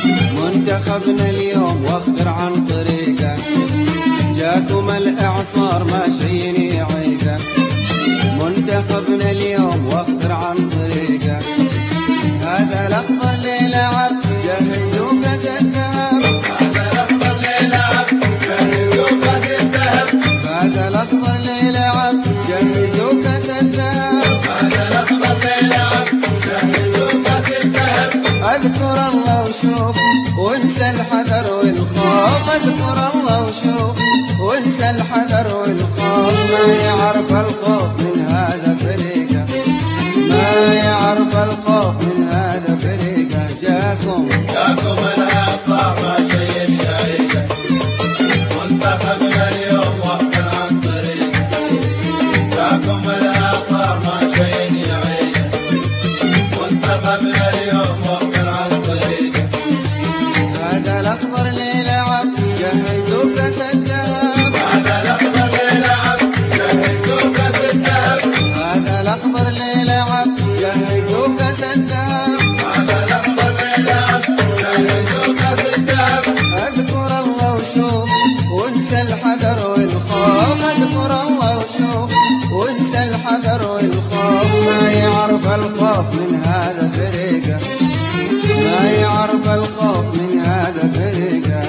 منتخبنا اليوم وخر عن طريقه، جاكم الإعصار ما شي يعيقه. منتخبنا اليوم وخر عن طريقه، هذا الأخضر للعب جهزوا كاس الذهب. هذا الأخضر للعب جهزوا كاس الذهب. هذا الأخضر للعب جهزوا كاس الذهب. هذا الأخضر للعب جهزوا كاس الذهب. اذكر الله وشوف وانسى الحذر والخوف. اذكر الله وشوف وانسى الحذر والخوف. ما يعرف الخوف من هذا فريقه، ما يعرف الخوف من هذا فريقه. جاكم الإعصار ما شي يعيقه. منتخبنا اليوم وخر عن طريقه، جاكم الإعصار ما شي يعيقه. منتخبنا اليوم وخر عن طريقه. هذا الأخضر للعب جهزوا كاس الذهب. هذا الأخضر للعب جهزوا كاس الذهب. هذا الأخضر للعب جهزوا كاس الذهب. هذا الأخضر للعب جهزوا كاس الذهب. اذكر الله وشوف وانسى الحذر والخوف. اذكر الله وشوف وانسى الحذر والخوف. ما يعرف الخوف من هذا فريقه، ما يعرف الخوف من هذا فريقه.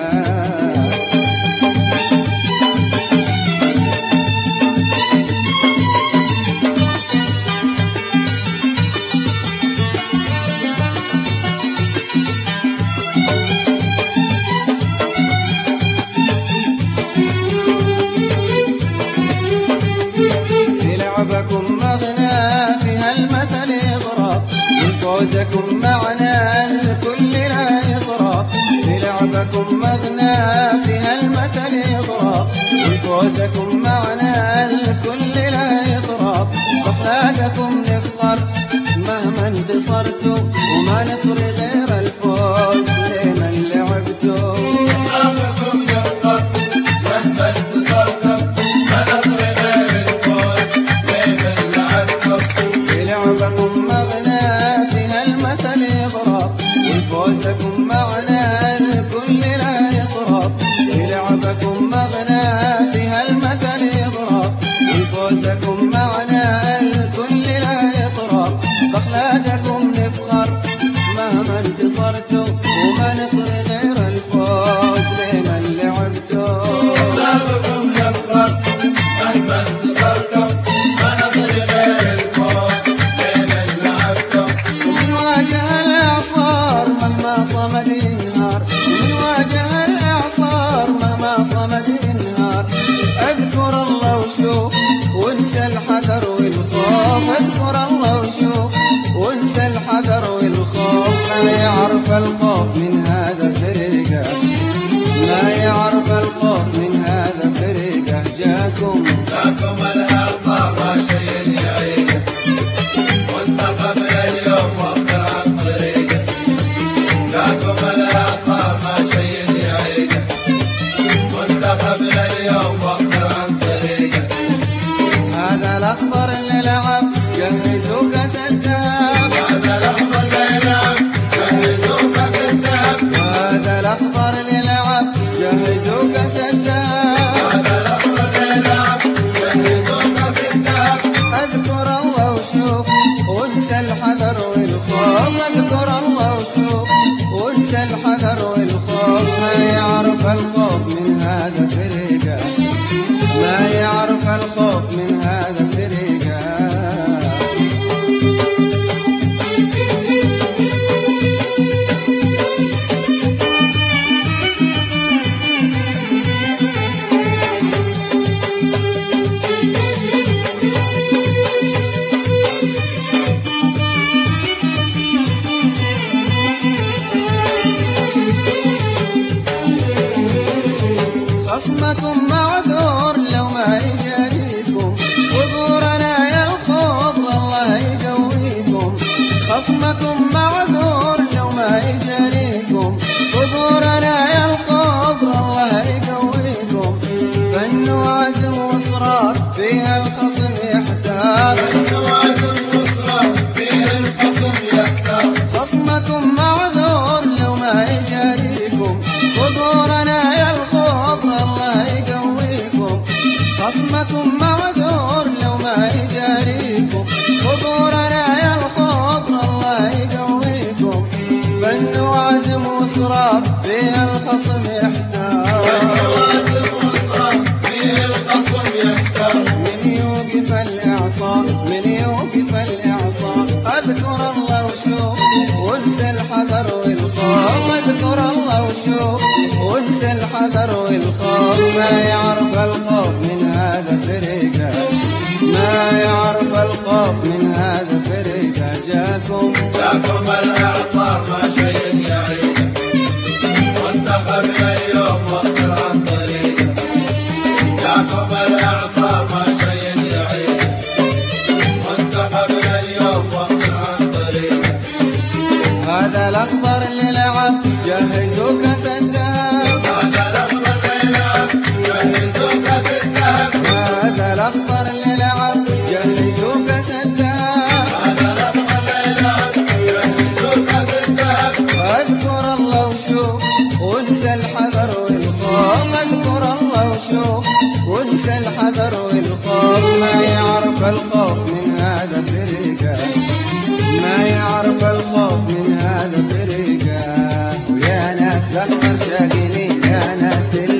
لعبكم مغنى فيها المثل يضرب، وفوزكم معنا الكل لا يضرب. لعبكم مغنى فيها المثل يضرب، وفوزكم معنا الكل لا يضرب. بأخلاقكم نفخر مهما انتصرتوا، وما نطري غير الفوز لمن لعبتوا. أخلاقكم نفخر مهما انتصرتم، ما نطري غير الفوز لمن لعبتم. لعبكم مغنى فيها المثل يضرب، وفوزكم معنا الكل لا يضرب. لعبكم مغنى فيها المثل يضرب، وفوزكم معنا الكل لا يضرب. بأخلاقكم نفخر مهما انتصرتوا، وما نطري غير الفوز لمن لعبتوا. أخلاقكم نفخر مهما انتصرتم، ما نطري غير الفوز لمن لعبتم. ومن واجه الإعصار مهما صمد ينهار، ومن واجه الإعصار مهما صمد ينهار. اذكر الله وشوف وانسى الحذر والخوف. اذكر الله وشوف وانسى الحذر والخوف. ما يعرف الخوف من هذا فريقه، ما يعرف الخوف من هذا فريقه. جاكم الإعصار ما شي يعيقه. منتخبنا اليوم وخر عن طريقه، جاكم الإعصار ما شي يعيقه. منتخبنا اليوم وخر عن طريقه. هذا الأخضر للعب جهزوا كاس الذهب. هذا الأخضر للعب جهزوا كاس الذهب. هذا الأخضر للعب جهزوا كاس الذهب. هذا الأخضر للعب جهزوا كاس الذهب. اذكر الله وشوف وانسى الحذر والخوف. اذكر الله وشوف وانسى الحذر والخوف. ما يعرف الخوف من هذا فريقه، ما يعرف الخوف من هذا فريقه. خصمكم معذور لو ما يجاريكم، صدورنا يا الخضر الله يقويكم. خصمكم معذور لو ما يجاريكم، صدورنا يا الخضر الله يقويكم. فن وعزم واصرار فيها الخصم يحتار. فن وعزم واصرار فيها الخصم يحتار. خصمكم معذور لو ما يجاريكم، جاكم صدورنا يا الخضر الله يقويكم خصمكم معذور لو ما يجاريكم صدورنا يا الخضر الله يقويكم فن وعزم وصرار فيها الخصم يحتار من يوقف الإعصار من يوقف الإعصار أذكر الله وشوف وانسى الحذر والخوف أذكر الله وشوف وانسى الحذر والخوف ما يعرف الخوف من هذا فريقه ما يعرف الخوف من هذا فريقه جاكم الإعصار ما شيء يعيده وانتخبنا اليوم واغفر عن طريقه جاكم الإعصار ما شيء يعيده وانتخبنا اليوم واغفر عن طريقه هذا الأخضر للعب جهزوا كاس الذهب هذا الأخضر للعب جهزوا كاس الذهب هذا الأخضر للعب جهزوا كاس الذهب هذا الأخضر للعب جهزوا كاس الذهب اذكر الله وشوف وانسى الحذر والخوف اذكر الله وشوف وانسى الحذر والخوف ما يعرف الخوف من هذا فريقه ما يعرف الخوف من هذا فريقه ويا ناس الأخضر شاقيني يا ناس